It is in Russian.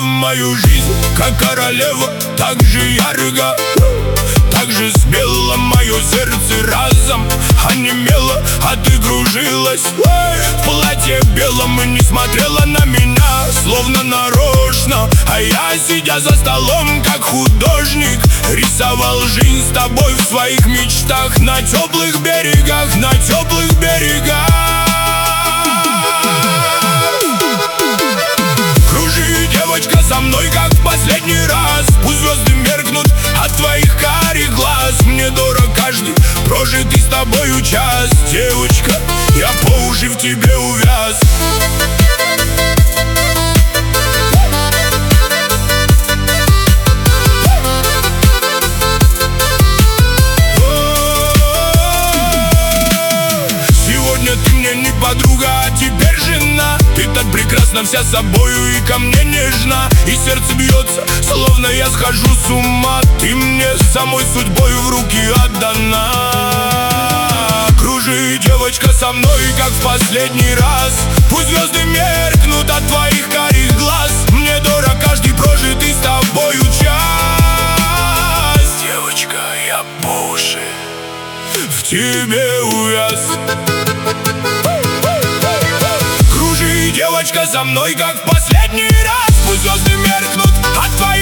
в мою жизнь, как королева, так же ярко, так же смело мое сердце разом онемело, а ты кружилась в платье белом и не смотрела на меня, словно нарочно. А я, сидя за столом, как художник, рисовал жизнь с тобой в своих мечтах на теплых берегах, на теплых берегах. Кружи, девочка, со мной, как в последний раз. Пусть звезды меркнут от твоих карих глаз. Мне дорог каждый прожитый с тобою час. Девочка, я по уши в тебе увяз. Сегодня ты мне не подруга, а теперь жена. Ты так прекрасна вся собою и ко мне нежна. И сердце бьется, словно я схожу с ума. Ты мне самой судьбою в руки отдана. Кружи, девочка, со мной, как в последний раз. Пусть звезды меркнут от твоих карих глаз. Мне дорог каждый прожитый с тобою час. Девочка, я по уши в тебе увяз. Кружи, девочка, за мной, как в последний раз. Пусть звезды меркнут от твоих